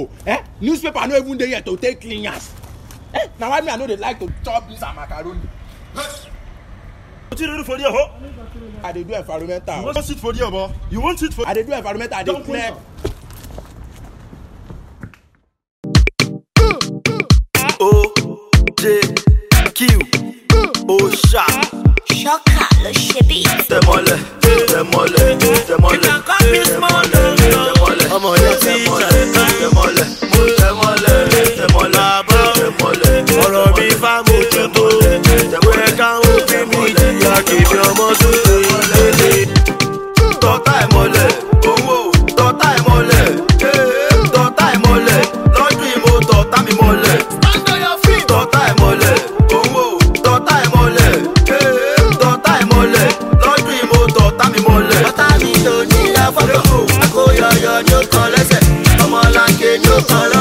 so. Newspaper no even dey here to take clean yansh. Now why me I know they like to chop beans and macaroni. What you do for there, ho? I dey do environmental. You want it for there, boy? You want it for? I dey do environmental. I dey clear. O-J-Q Osha Shoka le shebi. Demole Ọmọ yẹn ti demole ọ̀rọ̀ mi fà mójútó wẹ̀ káwọn òbí mi jìyà kébí ọmọ tó lé. Tọ́tà ìmọ̀lẹ̀ owó tọ́tà ìmọ̀lẹ̀ tọ́tà ìmọ̀lẹ̀ lọ́dún ìmọ̀ tọ́tà mi mọ̀lẹ̀. Tọ́tà ìmọ̀lẹ̀ owó tọ́tà ìmọ̀lẹ̀ tọ́tà ìmọ̀lẹ̀ lọ́dún ìmọ̀ tọ́tà mi mọ̀lẹ̀. Tọ́tà mi ló ní afọ́tò àkóyọyọ ní ó kàn lẹ́sẹ̀ ọmọlanke ní ó kàn lọ.